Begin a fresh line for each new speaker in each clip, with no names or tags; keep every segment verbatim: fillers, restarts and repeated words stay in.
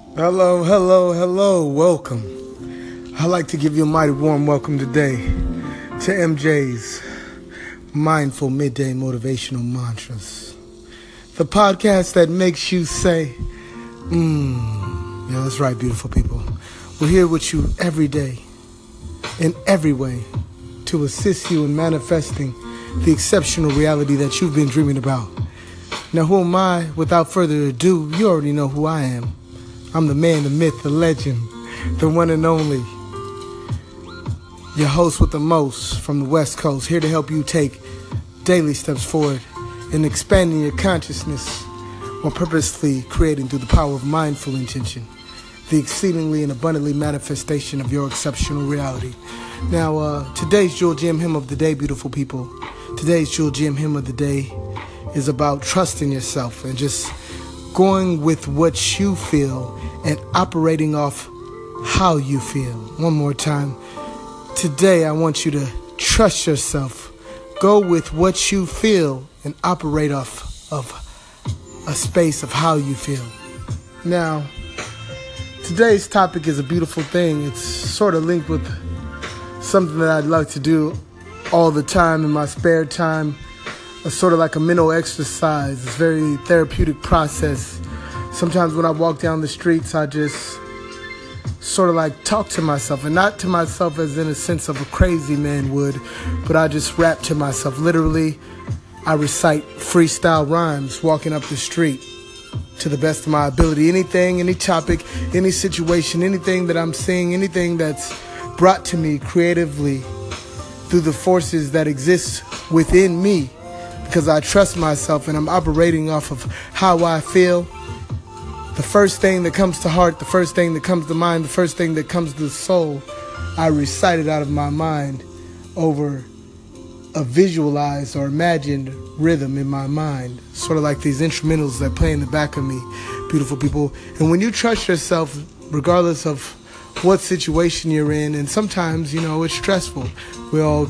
Hello, hello, hello, welcome. I'd like to give you a mighty warm welcome today to M J's Mindful Midday Motivational Mantras. The podcast that makes you say, mmm, yeah, that's right, beautiful people. We're here with you every day, in every way, to assist you in manifesting the exceptional reality that you've been dreaming about. Now, who am I? Without further ado, you already know who I am. I'm the man, the myth, the legend, the one and only. Your host with the most from the West Coast, here to help you take daily steps forward in expanding your consciousness while purposely creating through the power of mindful intention the exceedingly and abundantly manifestation of your exceptional reality. Now, uh, today's Jewel Gem Hymn of the Day, beautiful people. Today's Jewel Gem Hymn of the Day is about trusting yourself and just going with what you feel and operating off how you feel. One more time. Today, I want you to trust yourself. Go with what you feel and operate off of a space of how you feel. Now, today's topic is a beautiful thing. It's sort of linked with something that I'd like to do all the time in my spare time. It's sort of like a mental exercise. It's a very therapeutic process. Sometimes when I walk down the streets, I just sort of like talk to myself, and not to myself as in a sense of a crazy man would, but I just rap to myself. Literally, I recite freestyle rhymes walking up the street to the best of my ability. Anything, any topic, any situation, anything that I'm seeing, anything that's brought to me creatively through the forces that exist within me, because I trust myself and I'm operating off of how I feel. The first thing that comes to heart, the first thing that comes to mind, the first thing that comes to the soul, I recite it out of my mind over a visualized or imagined rhythm in my mind. Sort of like these instrumentals that play in the back of me, beautiful people. And when you trust yourself, regardless of what situation you're in, and sometimes, you know, it's stressful. We all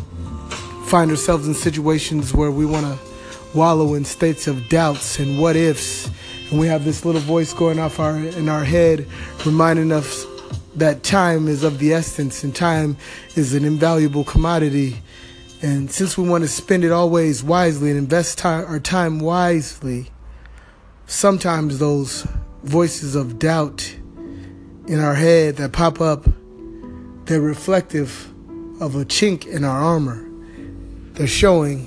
find ourselves in situations where we want to wallow in states of doubts and what ifs, and we have this little voice going off our in our head reminding us that time is of the essence and time is an invaluable commodity, and since we want to spend it always wisely and invest time, our time wisely, sometimes those voices of doubt in our head that pop up, they're reflective of a chink in our armor. They're showing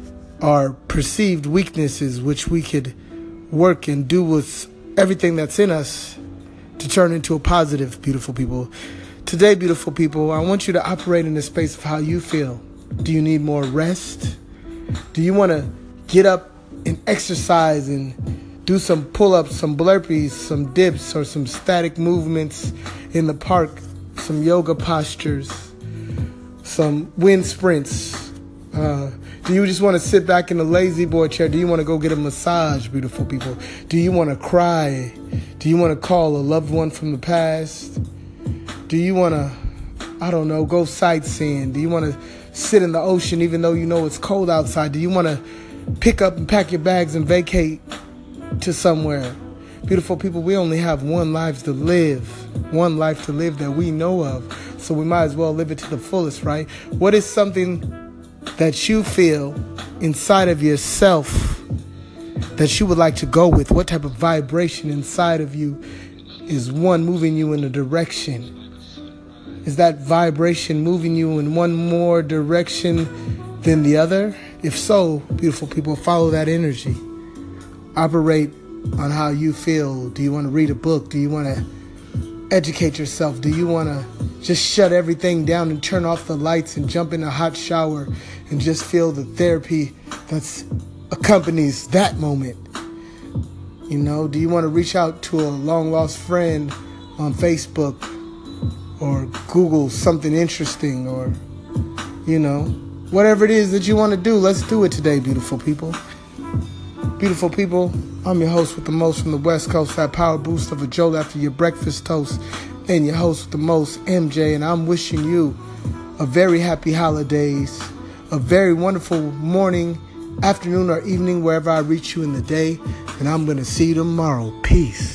our perceived weaknesses, which we could work and do with everything that's in us to turn into a positive, beautiful people. Today, beautiful people, I want you to operate in the space of how you feel. Do you need more rest? Do you want to get up and exercise and do some pull-ups, some burpees, some dips, or some static movements in the park, some yoga postures, some wind sprints? Uh, do you just want to sit back in the lazy boy chair? Do you want to go get a massage, beautiful people? Do you want to cry? Do you want to call a loved one from the past? Do you want to, I don't know, go sightseeing? Do you want to sit in the ocean even though you know it's cold outside? Do you want to pick up and pack your bags and vacate to somewhere? Beautiful people, we only have one life to live, one life to live that we know of, so we might as well live it to the fullest, right? What is something that you feel inside of yourself that you would like to go with? What type of vibration inside of you is one moving you in a direction? Is that vibration moving you in one more direction than the other? If so, beautiful people, follow that energy. Operate on how you feel. Do you want to read a book? Do you want to educate yourself? Do you want to just shut everything down and turn off the lights and jump in a hot shower and just feel the therapy that accompanies that moment? You know, do you want to reach out to a long lost friend on Facebook or Google something interesting, or, you know, whatever it is that you want to do? Let's do it today, beautiful people. Beautiful people, I'm your host with the most from the West Coast, that power boost of a jolt after your breakfast toast, and your host with the most, M J, and I'm wishing you a very happy holidays, a very wonderful morning, afternoon, or evening, wherever I reach you in the day, and I'm going to see you tomorrow. Peace.